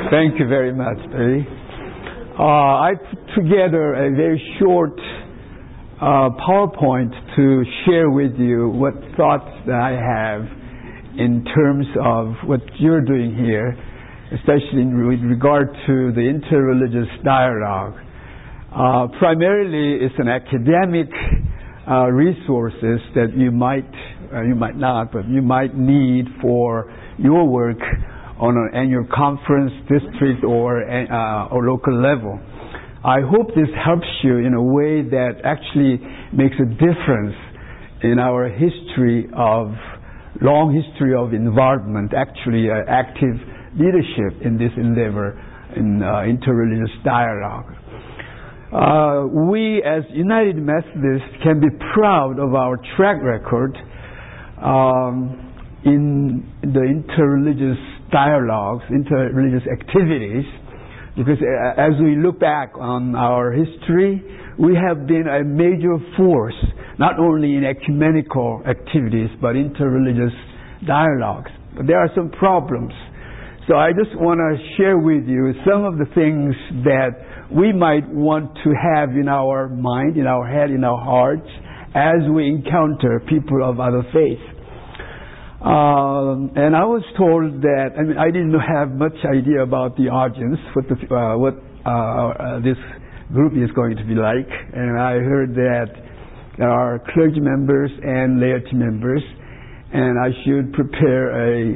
Thank you very much, Billy. I put together a very short PowerPoint to share with you what thoughts that I have in terms of what you're doing here, especially with regard to the interreligious dialogue. Primarily, it's an academic resources that you might not, but you might need for your work on an annual conference, district, or local level. I hope this helps you in a way that actually makes a difference in our long history of involvement, actually active leadership in this endeavor in interreligious dialogue. We as United Methodists can be proud of our track record in the interreligious dialogues, interreligious activities, because as we look back on our history, we have been a major force, not only in ecumenical activities, but interreligious dialogues. But there are some problems. So I just want to share with you some of the things that we might want to have in our mind, in our head, in our hearts, as we encounter people of other faiths. And I was told that, I didn't have much idea about the audience, what this group is going to be like. And I heard that there are clergy members and laity members, and I should prepare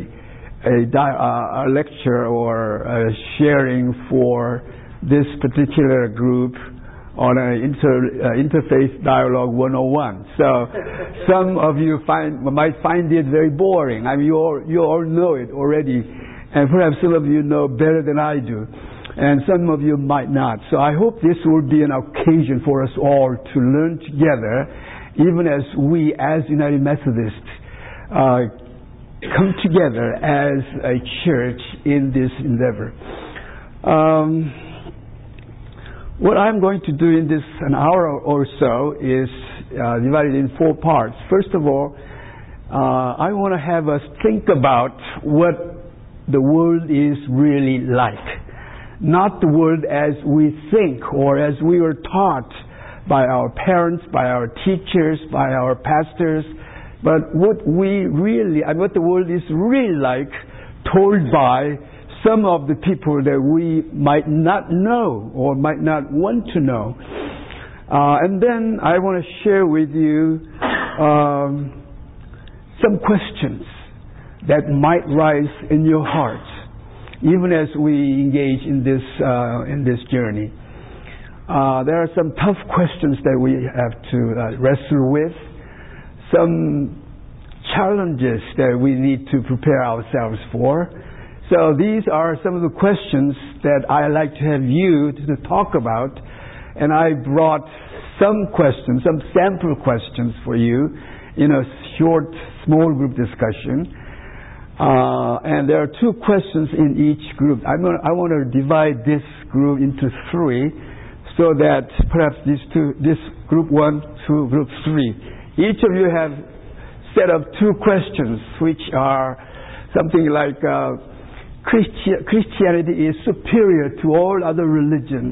a lecture or a sharing for this particular group on an interfaith dialogue 101. So some of you might find it very boring. You all know it already, and perhaps some of you know better than I do, and some of you might not. So I hope this will be an occasion for us all to learn together, even as we as United Methodists come together as a church in this endeavor. What I'm going to do in this an hour or so is divided in 4 parts. First of all, I want to have us think about what the world is really like. Not the world as we think or as we were taught by our parents, by our teachers, by our pastors, but what the world is really like, told by some of the people that we might not know or might not want to know. And then I want to share with you some questions that might rise in your heart, even as we engage in this journey. There are some tough questions that we have to wrestle with, some challenges that we need to prepare ourselves for. So these are some of the questions that I like to have you to talk about, and I brought some questions, some sample questions for you in a short, small group discussion. And there are 2 questions in each group. I want to divide this group into 3, so that perhaps this group 1 to group 3. Each of you have set up 2 questions, which are something like Christianity is superior to all other religions.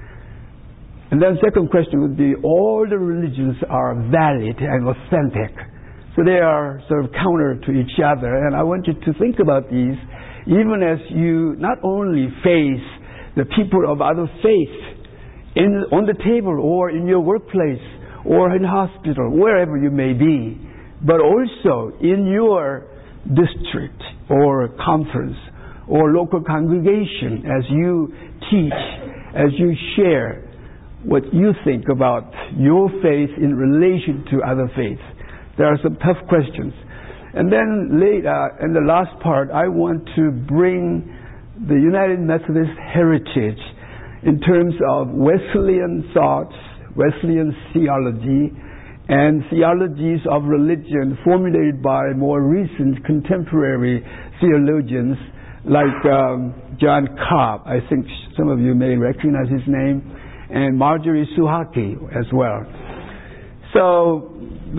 And then second question would be, all the religions are valid and authentic. So they are sort of counter to each other. And I want you to think about these, even as you not only face the people of other faiths on the table or in your workplace or in hospital, wherever you may be, but also in your district or conference or local congregation, as you teach, as you share what you think about your faith in relation to other faiths. There are some tough questions. And then in the last part, I want to bring the United Methodist heritage in terms of Wesleyan thoughts, Wesleyan theology, and theologies of religion formulated by more recent contemporary theologians like John Cobb. I think some of you may recognize his name, and Marjorie Suhaki as well. So,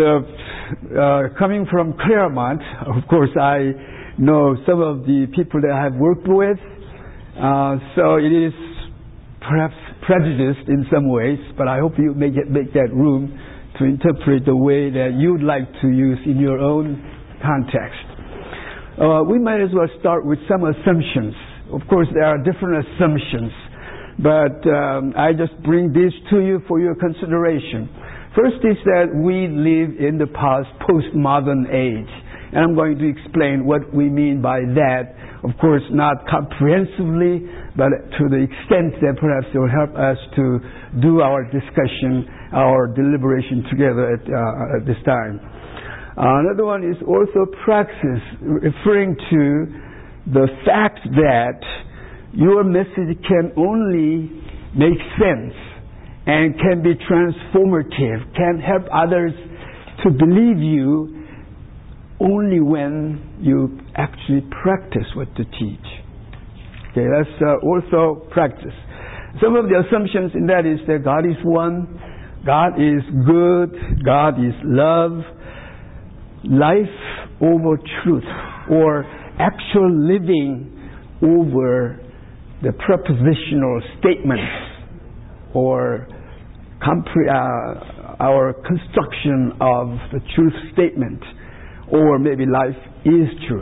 coming from Claremont, of course, I know some of the people that I have worked with, So it is perhaps prejudiced in some ways, but I hope you make that room to interpret the way that you would like to use in your own context. We might as well start with some assumptions. Of course, there are different assumptions, but I just bring these to you for your consideration. First is that we live in the postmodern age, and I'm going to explain what we mean by that. Of course, not comprehensively, but to the extent that perhaps it will help us to do our discussion, our deliberation together at this time. Another one is orthopraxis, referring to the fact that your message can only make sense and can be transformative, can help others to believe you only when you actually practice what you teach. Okay, that's orthopraxis. Some of the assumptions in that is that God is one, God is good, God is love, life over truth, or actual living over the prepositional statements, or our construction of the truth statement, or maybe life is truth.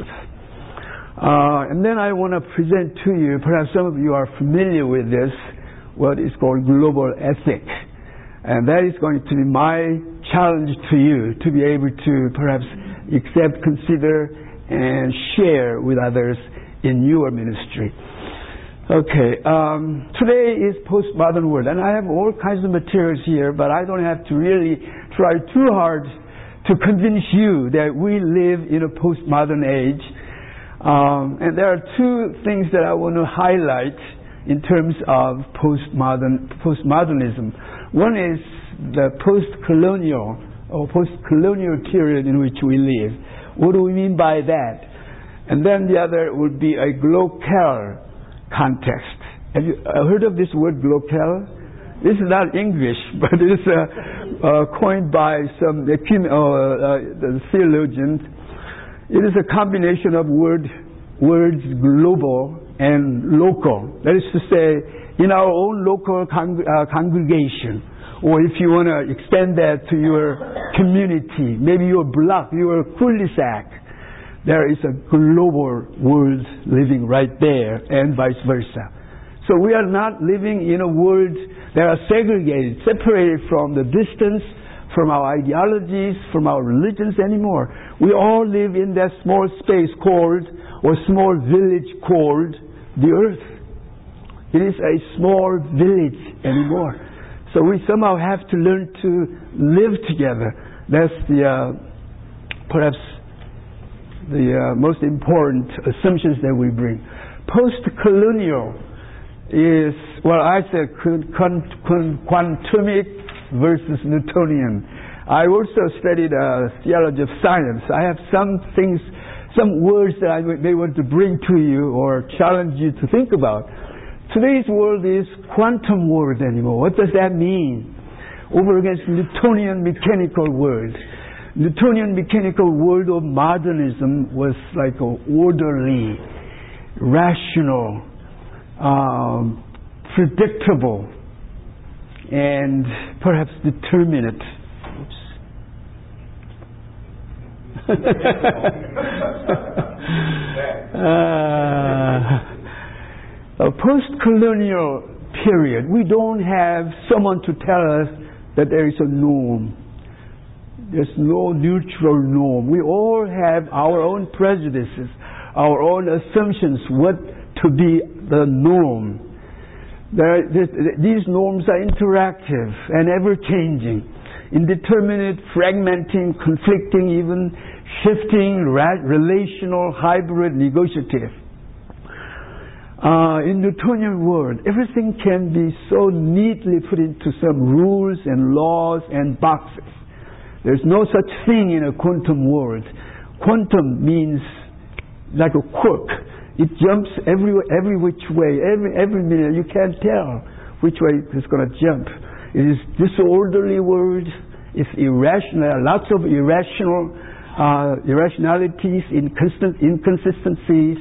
And then I want to present to you, perhaps some of you are familiar with this, what is called global ethic. And that is going to be my challenge to you, to be able to perhaps accept, consider, and share with others in your ministry. Okay, today is postmodern world, and I have all kinds of materials here, but I don't have to really try too hard to convince you that we live in a postmodern age. And there are two things that I want to highlight in terms of postmodernism. One is the post-colonial period in which we live. What do we mean by that? And then the other would be a global context. Have you heard of this word global? This is not English, but it is coined by some theologians. It is a combination of words global and local. That is to say, in our own local congregation, or if you want to extend that to your community, maybe your block, your cul-de-sac, there is a global world living right there, and vice versa. So we are not living in a world that are segregated, separated from the distance, from our ideologies, from our religions anymore. We all live in that small space called, or small village called, the earth. It is a small village anymore. So we somehow have to learn to live together. That's perhaps the most important assumptions that we bring. Post-colonial is, well, I said quantumic versus Newtonian. I also studied theology of science. I have some words that I may want to bring to you or challenge you to think about. Today's world is quantum world anymore. What does that mean? Over against Newtonian mechanical world. Newtonian mechanical world of modernism was like an orderly, rational, predictable, and perhaps determinate. A post-colonial period, we don't have someone to tell us that there is a norm. There's no neutral norm. We all have our own prejudices, our own assumptions, what to be the norm. These norms are interactive and ever-changing, indeterminate, fragmenting, conflicting, even shifting, relational, hybrid, negotiative. In Newtonian world, everything can be so neatly put into some rules and laws and boxes. There's no such thing in a quantum world. Quantum means like a quirk. It jumps every which way. Every minute you can't tell which way it's going to jump. It is disorderly world. It's irrational. Lots of irrationalities, inconsistencies,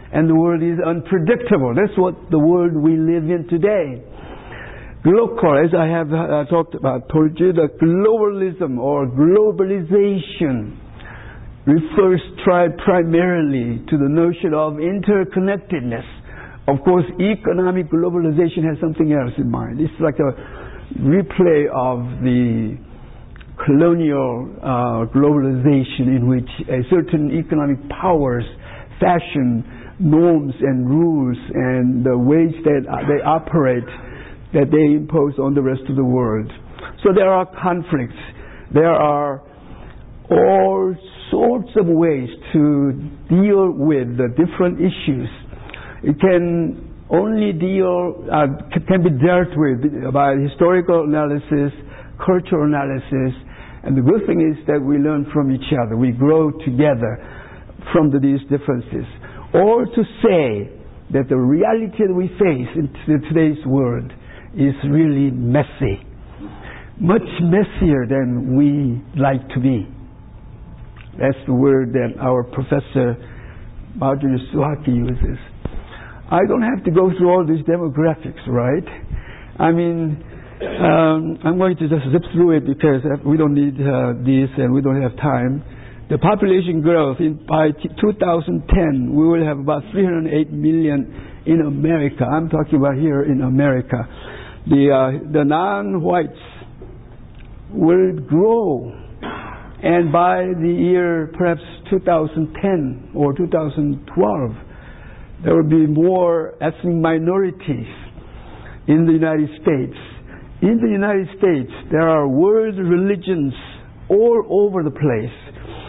and the world is unpredictable. That's what the world we live in today. Global, as I have told you, the globalism or globalization refers primarily to the notion of interconnectedness. Of course, economic globalization has something else in mind. It's like a replay of the colonial globalization in which certain economic powers fashion norms and rules and the ways that they operate, that they impose on the rest of the world. So there are conflicts. There are all sorts of ways to deal with the different issues. It can only can be dealt with by historical analysis, cultural analysis, and the good thing is that we learn from each other. We grow together from these differences. Or to say that the reality that we face in today's world is really messy. Much messier than we like to be. That's the word that our professor Marjorie Suhaki uses. I don't have to go through all these demographics, right? I mean, I'm going to just zip through it because we don't need this and we don't have time. The population growth by 2010, we will have about 308 million in America. I'm talking about here in America. The non-whites will grow, and by the year perhaps 2010 or 2012, there will be more ethnic minorities in the United States. In the United States, there are world religions all over the place.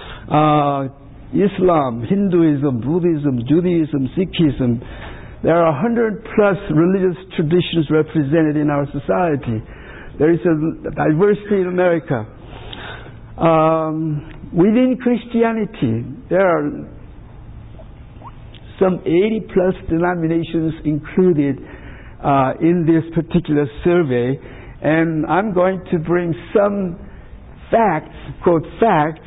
Islam, Hinduism, Buddhism, Judaism, Sikhism. There are 100 plus religious traditions represented in our society. There is a diversity in America. Within Christianity, there are some 80 plus denominations included in this particular survey, and I'm going to bring some facts, quote facts,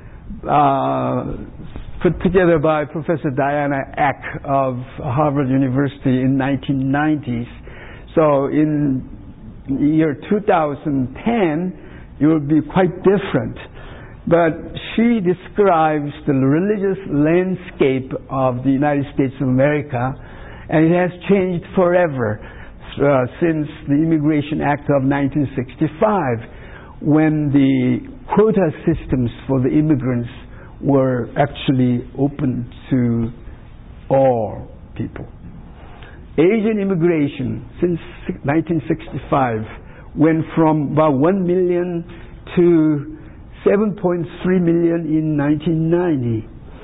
put together by Professor Diana Eck of Harvard University in 1990s. So in the year 2010, it will be quite different. But she describes the religious landscape of the United States of America, and it has changed forever since the Immigration Act of 1965, when the quota systems for the immigrants were actually open to all people. Asian immigration since 1965 went from about 1 million to 7.3 million in 1990.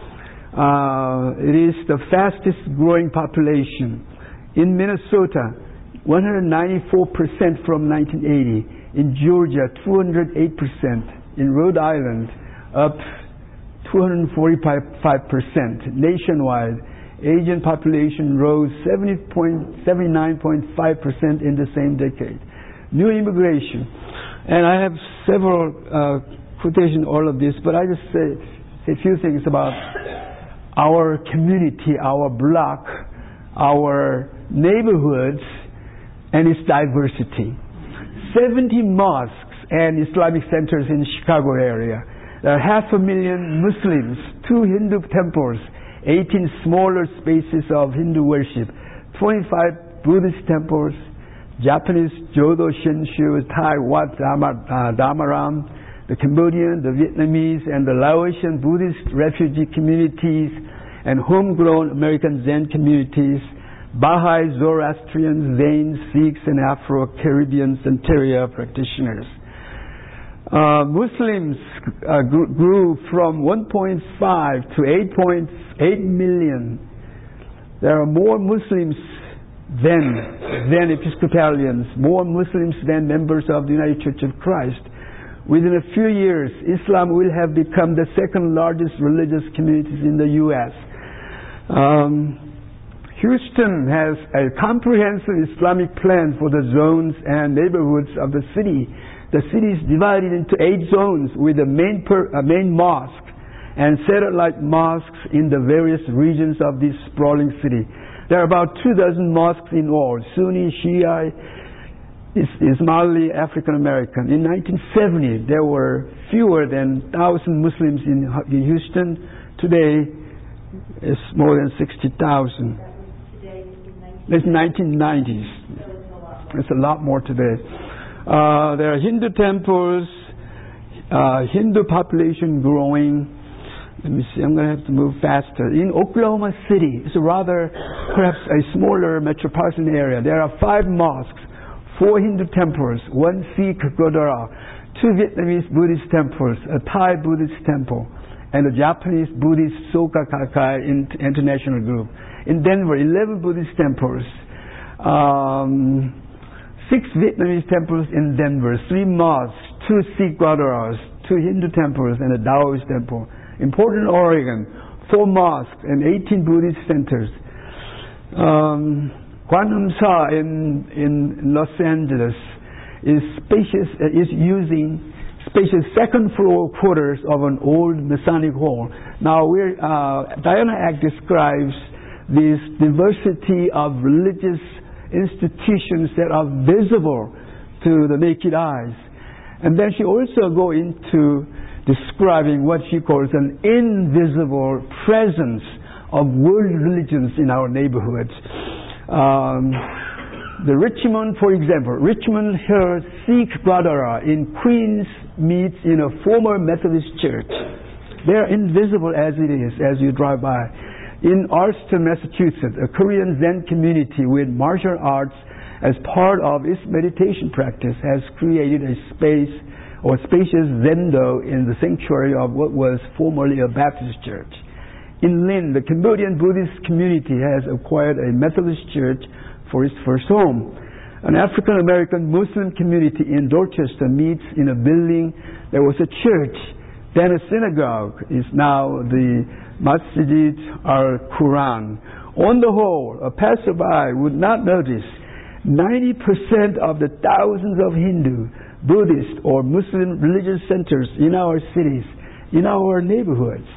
It is the fastest growing population. In Minnesota, 194% from 1980. In Georgia, 208%. In Rhode Island, up 245%. Nationwide, Asian population rose 79.5% in the same decade. New immigration. And I have several quotation all of this, but I just say a few things about our community, our block, our neighborhoods, and its diversity. 70 mosques and Islamic centers in the Chicago area. There are 500,000 Muslims, 2 Hindu temples, 18 smaller spaces of Hindu worship, 25 Buddhist temples, Japanese Jodo Shinshu, Thai Wat Damaram, the Cambodian, the Vietnamese, and the Laotian Buddhist refugee communities, and homegrown American Zen communities, Baha'i, Zoroastrians, Zains, Sikhs, and Afro-Caribbean Santeria practitioners. Muslims grew from 1.5 to 8.8 million. There are more Muslims than Episcopalians, more Muslims than members of the United Church of Christ. Within a few years, Islam will have become the second largest religious community in the U.S. Houston has a comprehensive Islamic plan for the zones and neighborhoods of the city. The city is divided into 8 zones with a main mosque and satellite mosques in the various regions of this sprawling city. There are about 24 mosques in all, Sunni, Shia, Ismaili, African American. In 1970, there were fewer than 1,000 Muslims in Houston. Today, it's more than 60,000. It's 1990s. It's a lot more today. There are Hindu temples, Hindu population growing. Let me see, I'm going to have to move faster. In Oklahoma City, it's rather perhaps a smaller metropolitan area. There are 5 mosques, 4 Hindu temples, 1 Sikh Gurdwara, 2 Vietnamese Buddhist temples, a Thai Buddhist temple, and a Japanese Buddhist Soka Gakkai International Group. In Denver, 11 Buddhist temples, 6 Vietnamese temples in Denver, 3 mosques, 2 Sikh Gurdwaras, 2 Hindu temples, and a Taoist temple. In Portland, Oregon, 4 mosques and 18 Buddhist centers. Kwanum Sa in Los Angeles is using spacious second floor quarters of an old Masonic hall. Now, Diana Act describes this diversity of religious institutions that are visible to the naked eyes. And then she also goes into describing what she calls an invisible presence of world religions in our neighborhoods. The Richmond, for example, Richmond Hill Sikh Gurdwara in Queens meets in a former Methodist church. They're invisible as it is, as you drive by. In Allston, Massachusetts, a Korean Zen community with martial arts as part of its meditation practice has created a spacious zendo in the sanctuary of what was formerly a Baptist church. In Lynn, the Cambodian Buddhist community has acquired a Methodist church for its first home. An African American Muslim community in Dorchester meets in a building that was a church, then a synagogue, is now the Masjid al-Quran. On the whole, a passerby would not notice 90% of the thousands of Hindu, Buddhist, or Muslim religious centers in our cities, in our neighborhoods.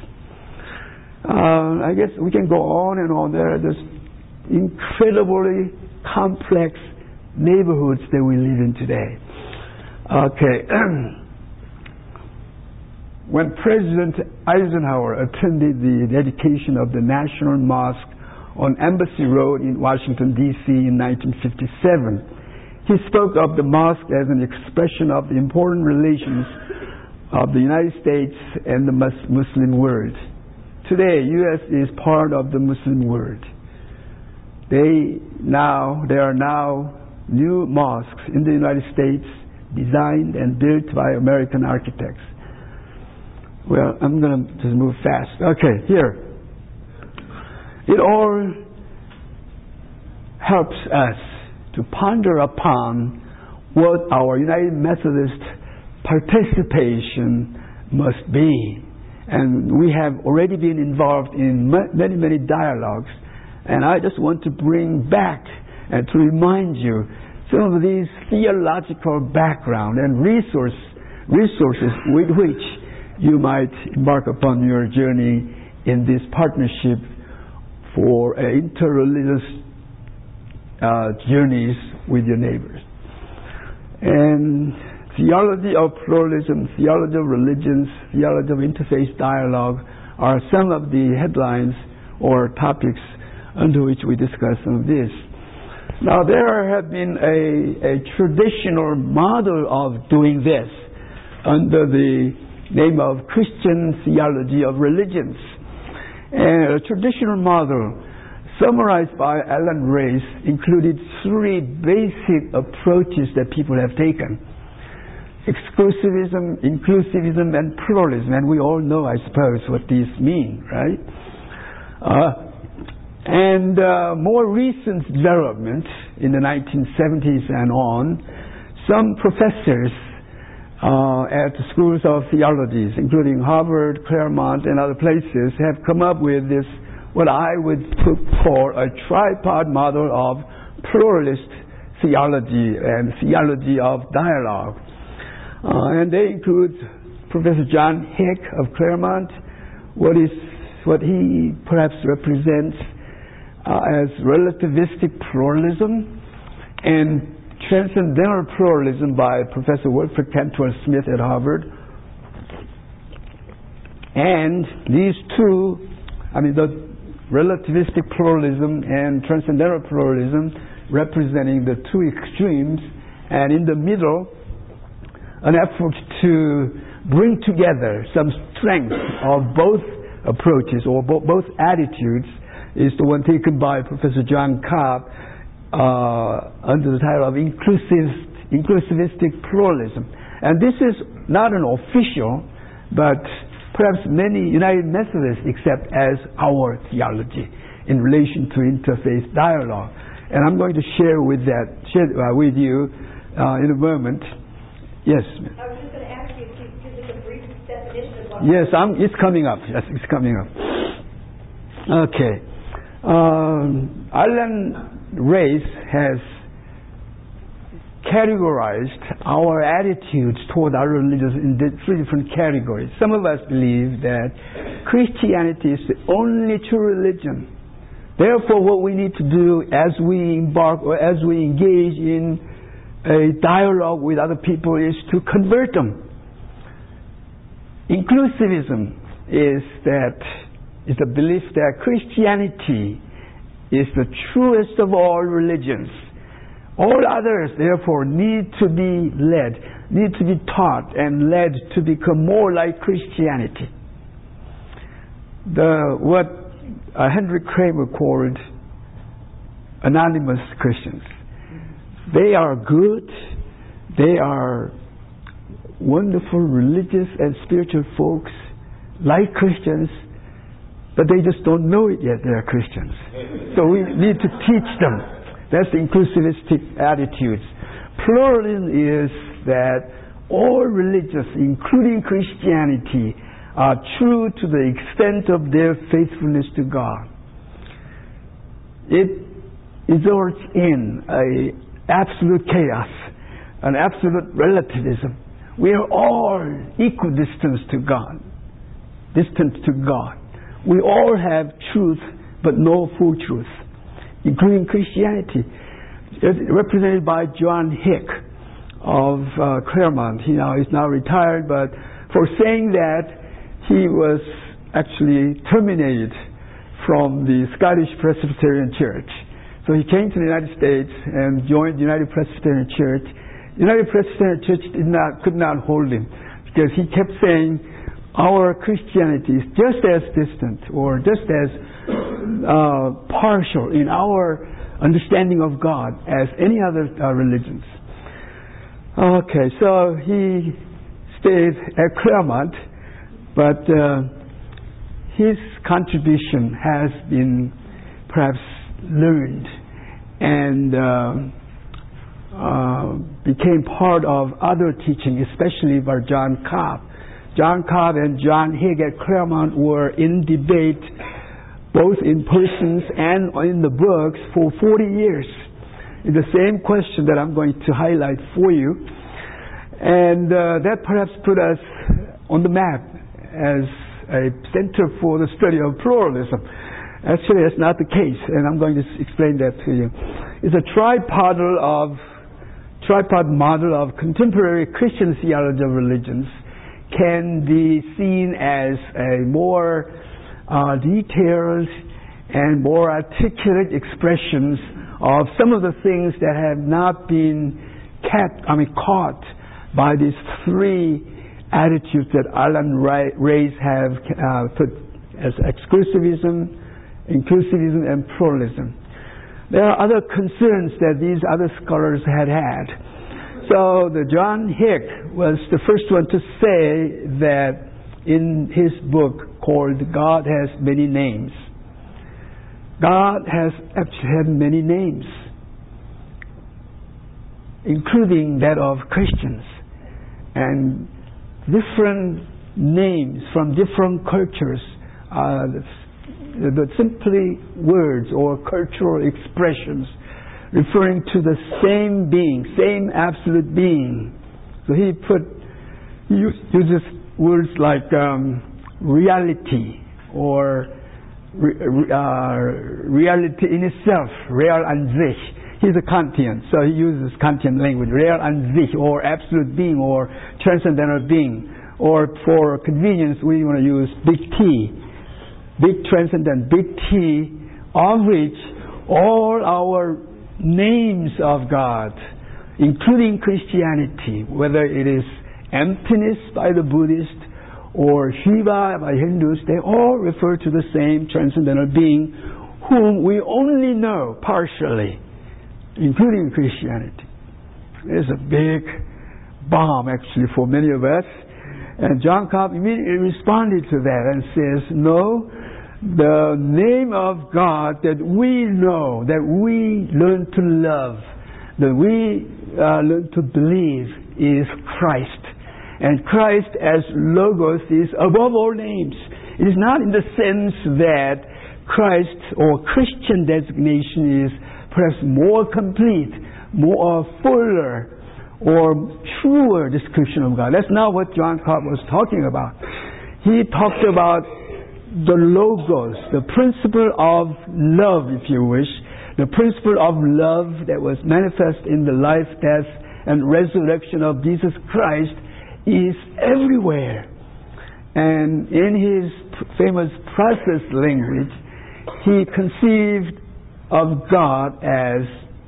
I guess we can go on and on. There are just incredibly complex neighborhoods that we live in today. Okay. When President Eisenhower attended the dedication of the National Mosque on Embassy Road in Washington, D.C. in 1957, he spoke of the mosque as an expression of the important relations of the United States and the Muslim world. Today, U.S. is part of the Muslim world. There are now new mosques in the United States designed and built by American architects. Well, I'm going to just move fast. Okay, here. It all helps us to ponder upon what our United Methodist participation must be. And we have already been involved in many, many dialogues. And I just want to bring back and to remind you some of these theological background and resources with which you might embark upon your journey in this partnership for interreligious journeys with your neighbors. And theology of pluralism, theology of religions, theology of interfaith dialogue are some of the headlines or topics under which we discuss some of this. Now, there have been a traditional model of doing this under the name of Christian theology of religions. And a traditional model summarized by Alan Race included 3 basic approaches that people have taken: exclusivism, inclusivism, and pluralism. And we all know, I suppose, what these mean, right? More recent development in the 1970s and on, some professors at the schools of theologies, including Harvard, Claremont, and other places, have come up with this, what I would call a tripod model of pluralist theology and theology of dialogue. And they include Professor John Hick of Claremont, what he perhaps represents as relativistic pluralism and transcendental pluralism by Professor Wilfred Cantwell Smith at Harvard. And these two, the relativistic pluralism and transcendental pluralism representing the two extremes, and in the middle, an effort to bring together some strength of both approaches or both attitudes is the one taken by Professor John Cobb under the title of inclusivistic pluralism. And this is not an official, but perhaps many United Methodists accept as our theology in relation to interfaith dialogue. And I'm going to share with you in a moment. Yes. I was just going to ask you to give us a brief definition of what. Yes, it's coming up. Yes, it's coming up. Okay. Alan Race has categorized our attitudes toward our religions in three different categories. Some of us believe that Christianity is the only true religion. Therefore, what we need to do as we embark or as we engage in a dialogue with other people is to convert them. Inclusivism is the belief that Christianity is the truest of all religions. All others, therefore, need to be taught and led to become more like Christianity. What Henry Kramer called anonymous Christians. They are good, they are wonderful religious and spiritual folks, like Christians, but they just don't know it yet they're Christians. So we need to teach them. That's the inclusivistic attitudes. Pluralism is that all religions, including Christianity, are true to the extent of their faithfulness to God. It results in an absolute chaos, an absolute relativism. We are all equidistant to God, distant to God. We all have truth, but no full truth, including Christianity. It's represented by John Hick of Claremont. He is now retired, but for saying that, he was actually terminated from the Scottish Presbyterian Church. So he came to the United States and joined the United Presbyterian Church. The United Presbyterian Church could not hold him because he kept saying our Christianity is just as distant or just as partial in our understanding of God as any other religions. Okay, so he stayed at Claremont, but his contribution has been perhaps learned and became part of other teaching, especially by John Cobb. John Cobb and John Hick at Claremont were in debate both in persons and in the books for 40 years in the same question that I'm going to highlight for you. And that perhaps put us on the map as a center for the study of pluralism. Actually, that's not the case, and I'm going to explain that to you. It's a tripod model of contemporary Christian theology of religions can be seen as a more detailed and more articulate expressions of some of the things that have not been caught by these three attitudes that Alan Race have put as exclusivism, inclusivism, and pluralism. There are other concerns that these other scholars had. So the John Hick was the first one to say that in his book called God Has Many Names. God has actually had many names, including that of Christians, and different names from different cultures but simply words or cultural expressions referring to the same being, same absolute being. So he uses words like reality or reality in itself, real an sich. He's a Kantian, so he uses Kantian language, real an sich, or absolute being, or transcendental being. Or for convenience, we want to use big T, big transcendent, big T, of which all our names of God, including Christianity, whether it is emptiness by the Buddhist or Shiva by Hindus, they all refer to the same transcendental being whom we only know partially, including Christianity. It's a big bomb actually for many of us. And John Cobb immediately responded to that and says, no, the name of God that we know, that we learn to love, that we learn to believe is Christ. And Christ as Logos is above all names. It is not in the sense that Christ or Christian designation is perhaps more complete, more fuller, or truer description of God. That's not what John Cobb was talking about. He talked about the Logos, the principle of love, if you wish, the principle of love that was manifest in the life, death, and resurrection of Jesus Christ is everywhere. And in his famous process language, he conceived of God as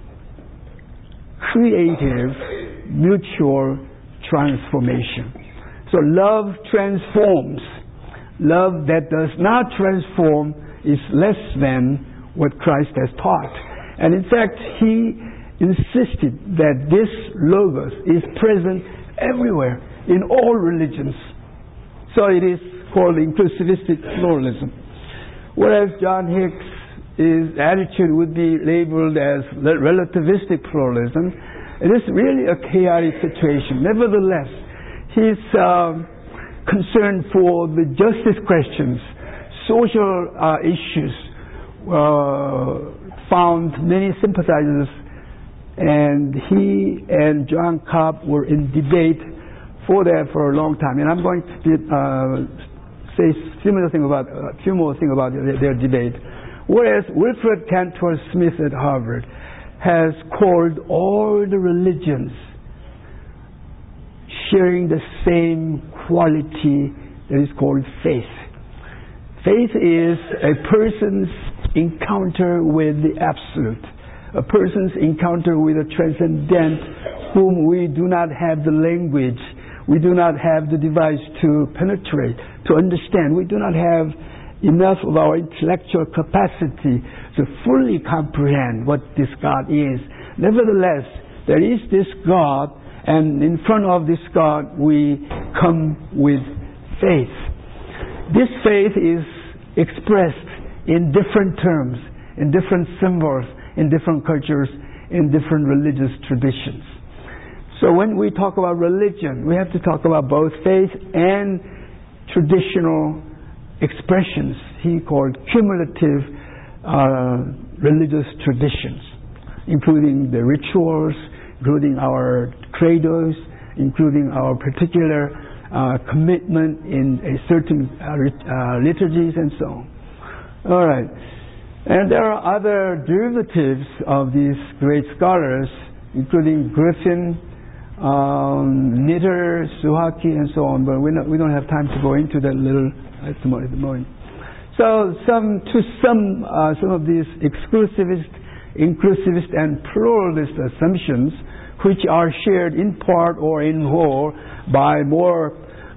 creative, mutual transformation. So love transforms. Love that does not transform is less than what Christ has taught. And in fact, he insisted that this Logos is present everywhere, in all religions. So it is called inclusivistic pluralism. Whereas John Hicks' attitude would be labeled as relativistic pluralism. It is really a chaotic situation. Nevertheless, he's concerned for the justice questions, social issues, found many sympathizers, and he and John Cobb were in debate for that for a long time. And I'm going to say a few more things about their debate. Whereas Wilfred Cantor Smith at Harvard has called all the religions sharing the same quality that is called faith. Faith is a person's encounter with the Absolute, a person's encounter with a transcendent whom we do not have the language, we do not have the device to penetrate, to understand. We do not have enough of our intellectual capacity to fully comprehend what this God is. Nevertheless, there is this God, and in front of this God we come with faith. This faith is expressed in different terms, in different symbols, in different cultures, in different religious traditions. So when we talk about religion, we have to talk about both faith and traditional expressions he called cumulative religious traditions, including the rituals, including our credos, including our particular commitment in a certain liturgies and so on. All right. And there are other derivatives of these great scholars, including Griffin, Nitter, Suhaki, and so on, but we don't have time to go into that little at the moment. So some of these exclusivist, inclusivist, and pluralist assumptions, which are shared in part or in whole by more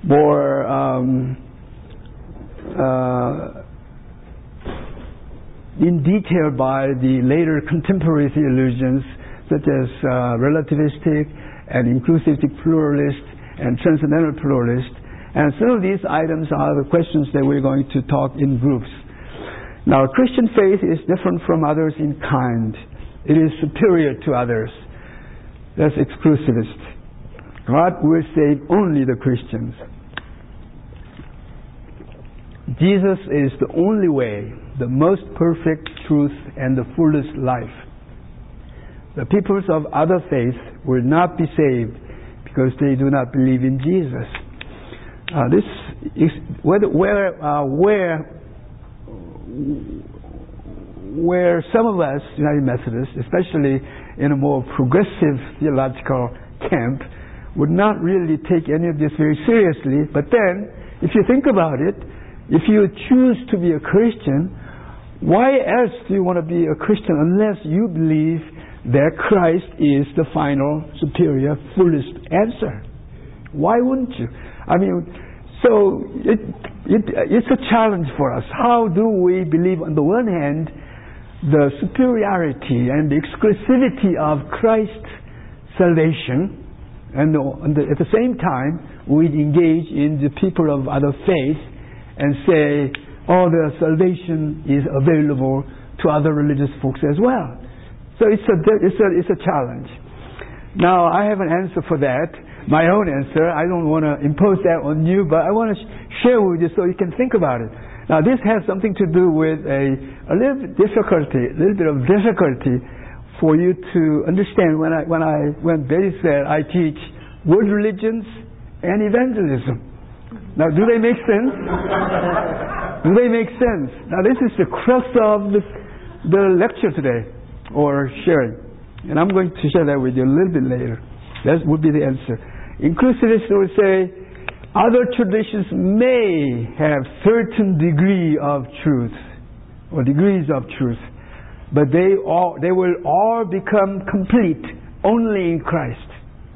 in detail by the later contemporary theologians, such as relativistic and inclusivist pluralist and transcendental pluralist. And some of these items are the questions that we're going to talk in groups. Now, Christian faith is different from others in kind. It is superior to others. That's exclusivist. God will save only the Christians. Jesus is the only way, the most perfect truth, and the fullest life. The peoples of other faiths will not be saved because they do not believe in Jesus. Where where some of us, United Methodists, especially in a more progressive theological camp, would not really take any of this very seriously. But then, if you think about it, if you choose to be a Christian, why else do you want to be a Christian unless you believe that Christ is the final, superior, fullest answer? Why wouldn't you? I mean, so it's a challenge for us. How do we believe, on the one hand, the superiority and the exclusivity of Christ's salvation, and at the same time we engage in the people of other faiths and say, oh, the salvation is available to other religious folks as well. So it's a challenge. Now I have an answer for that, my own answer. I don't want to impose that on you, but I want to share with you so you can think about it. Now this has something to do with a little bit of difficulty for you to understand when Betty said I teach world religions and evangelism. Now do they make sense? Do they make sense? Now this is the crux of the lecture today, or sharing. And I'm going to share that with you a little bit later. That would be the answer. Inclusivists will say other traditions may have certain degree of truth, or degrees of truth, but they will all become complete only in Christ.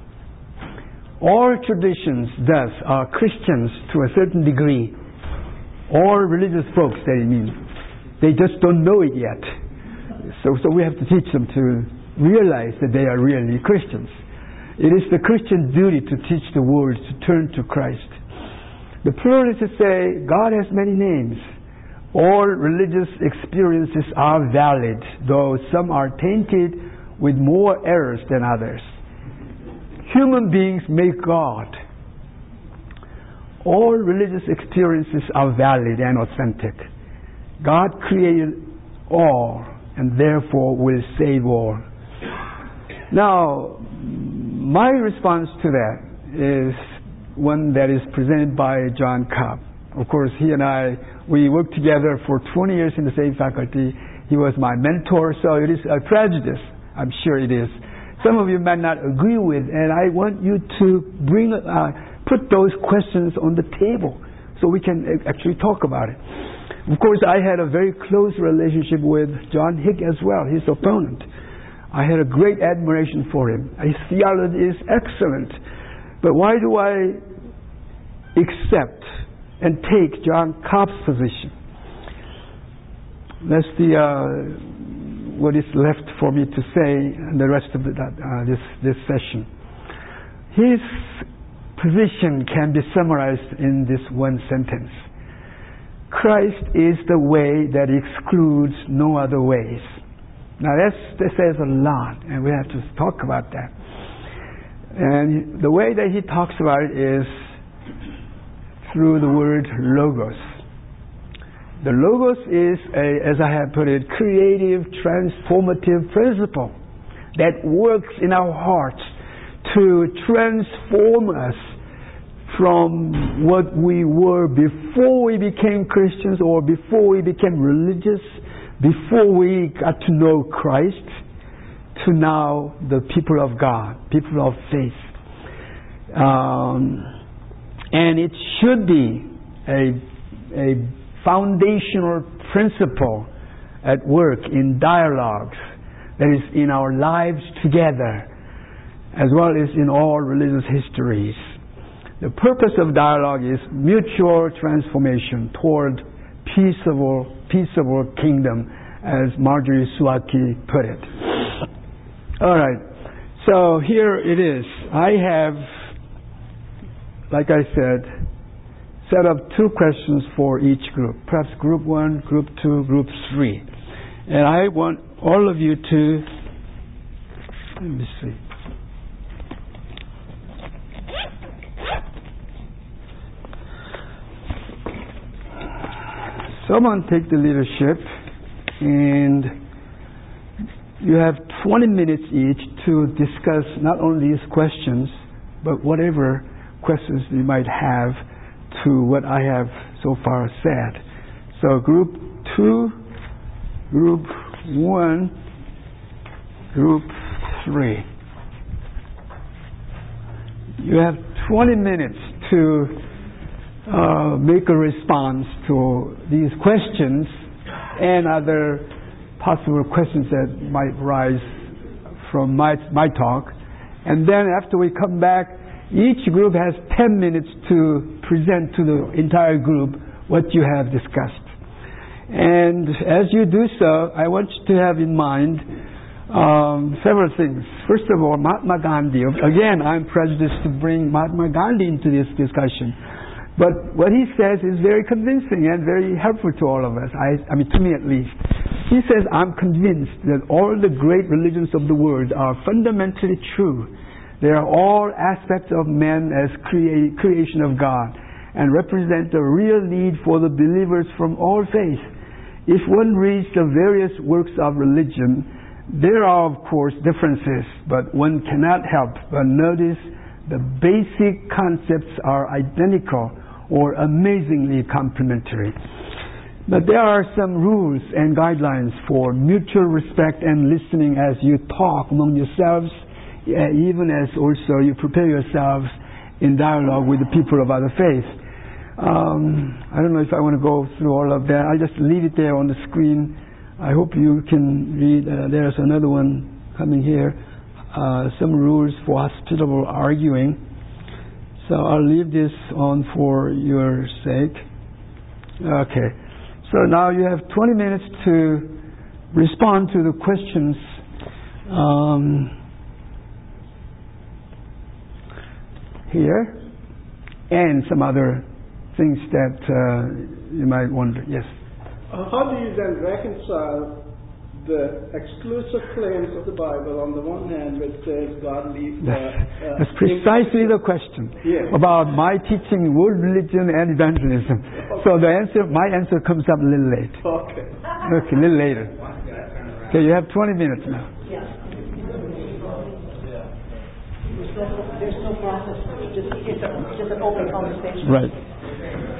All traditions, thus, are Christians to a certain degree. All religious folks, that it means. They just don't know it yet. So we have to teach them to realize that they are really Christians. It is the Christian duty to teach the world to turn to Christ. The pluralists say God has many names. All religious experiences are valid, though some are tainted with more errors than others. Human beings make God. All religious experiences are valid and authentic. God created all and therefore will save all. Now, my response to that is one that is presented by John Cobb. Of course, he and we worked together for 20 years in the same faculty. He was my mentor, so it is a prejudice. I'm sure it is. Some of you might not agree with, and I want you to put those questions on the table so we can actually talk about it. Of course, I had a very close relationship with John Hick as well, his opponent. I had a great admiration for him. His theology is excellent. But why do I accept and take John Cobb's position? That's what is left for me to say in the rest of this session. His position can be summarized in this one sentence. Christ is the way that excludes no other ways. Now that says a lot, and we have to talk about that. And the way that he talks about it is through the word logos. The logos is, as I have put it, creative, transformative principle that works in our hearts to transform us from what we were before we became Christians, or before we became religious, before we got to know Christ, to now the people of God, people of faith. And it should be a foundational principle at work in dialogues, that is in our lives together, as well as in all religious histories. The purpose of dialogue is mutual transformation toward peaceable kingdom, as Marjorie Suaki put it. All right, so here it is. I have, like I said, set up 2 questions for each group, perhaps group 1, group 2, group 3. And I want all of you to, let me see. Someone take the leadership, and you have 20 minutes each to discuss not only these questions, but whatever questions you might have to what I have so far said. So group 2, Group 1, Group 3. You have 20 minutes to make a response to these questions and other possible questions that might rise from my talk. And then after we come back, each group has 10 minutes to present to the entire group what you have discussed. And as you do so, I want you to have in mind several things. First of all, Mahatma Gandhi. Again, I'm prejudiced to bring Mahatma Gandhi into this discussion. But what he says is very convincing and very helpful to all of us. I mean, to me at least. He says, I'm convinced that all the great religions of the world are fundamentally true. They are all aspects of man as creation of God and represent the real need for the believers from all faiths. If one reads the various works of religion, there are, of course, differences, but one cannot help but notice the basic concepts are identical or amazingly complementary. But there are some rules and guidelines for mutual respect and listening as you talk among yourselves, even as also you prepare yourselves in dialogue with the people of other faiths. I don't know if I want to go through all of that. I'll just leave it there on the screen. I hope you can read. There's another one coming here. Some rules for hospitable arguing. So I'll leave this on for your sake. Okay. So now you have 20 minutes to respond to the questions here and some other things that you might wonder. Yes? How do you then reconcile the exclusive claims of the Bible on the one hand, which says God leaves... That's precisely the question about my teaching world religion and evangelism. Okay. So my answer comes up a little late. Okay, a little later. Okay, you have 20 minutes now. There's no process. It's just an open conversation. Right.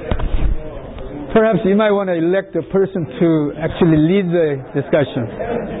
Perhaps you might want to elect a person to actually lead the discussion.